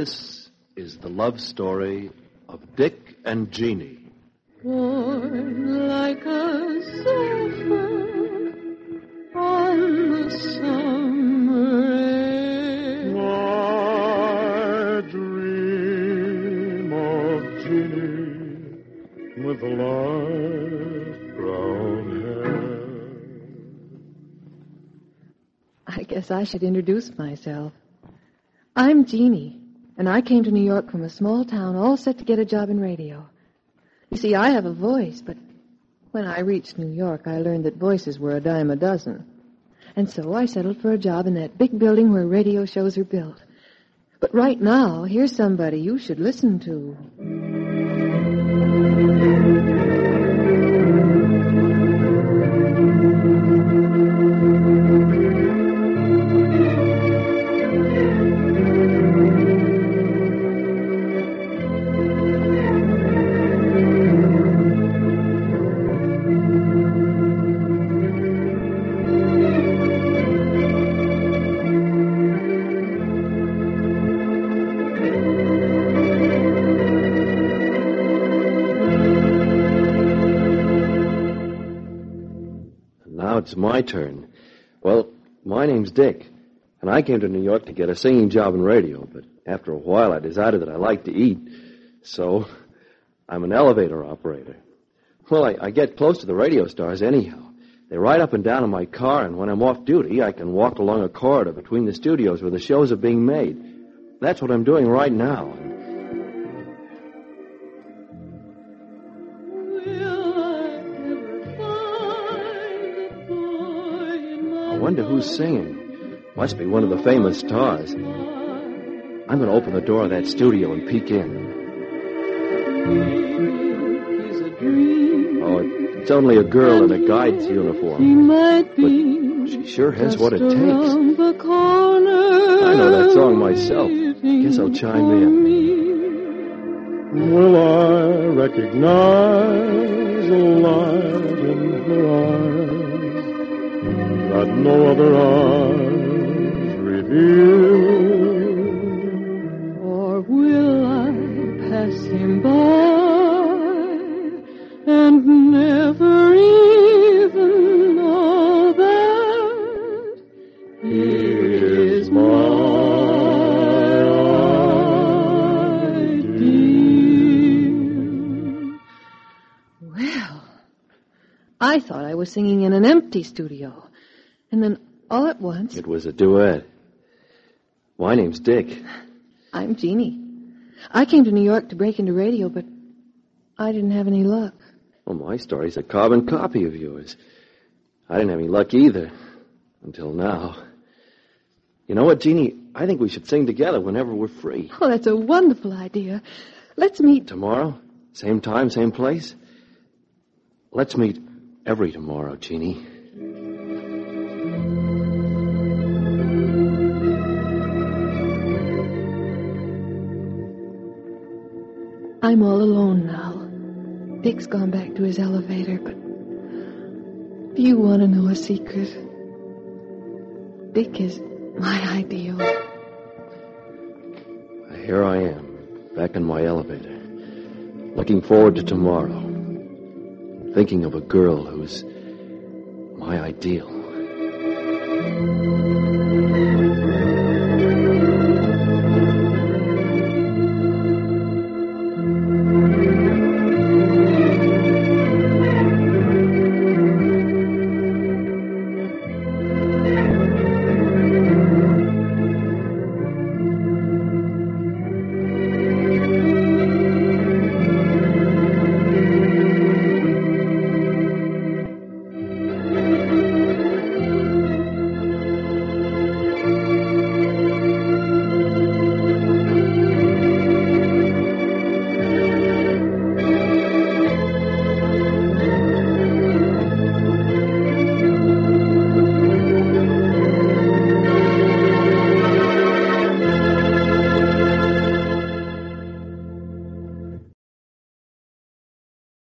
This is the love story of Dick and Jeannie. Born like a zephyr on the summer air. I dream of Jeannie with the light brown hair. I guess I should introduce myself. I'm Jeannie, and I came to New York from a small town all set to get a job in radio. You see, I have a voice, but when I reached New York, I learned that voices were a dime a dozen. And so I settled for a job in that big building where radio shows are built. But right now, here's somebody you should listen to. It's my turn. Well, my name's Dick, and I came to New York to get a singing job in radio, but after a while I decided that I like to eat, so I'm an elevator operator. Well, I get close to the radio stars anyhow. They ride up and down in my car, and when I'm off duty, I can walk along a corridor between the studios where the shows are being made. That's what I'm doing right now. I wonder who's singing. Must be one of the famous stars. I'm going to open the door of that studio and peek in. Oh, it's only a girl in a guide's uniform. But she sure has what it takes. I know that song myself. Guess I'll chime in. Will I recognize a light in her eyes that no other eyes reveal? Or will I pass him by and never even know that he is my ideal? Well, I thought I was singing in an empty studio. And then, all at once... It was a duet. My name's Dick. I'm Jeannie. I came to New York to break into radio, but I didn't have any luck. Well, my story's a carbon copy of yours. I didn't have any luck either. Until now. You know what, Jeannie? I think we should sing together whenever we're free. Oh, that's a wonderful idea. Let's meet... Tomorrow? Same time, same place? Let's meet every tomorrow, Jeannie. I'm all alone now. Dick's gone back to his elevator, but do you want to know a secret? Dick is my ideal. Here I am, back in my elevator, looking forward to tomorrow, thinking of a girl who's my ideal.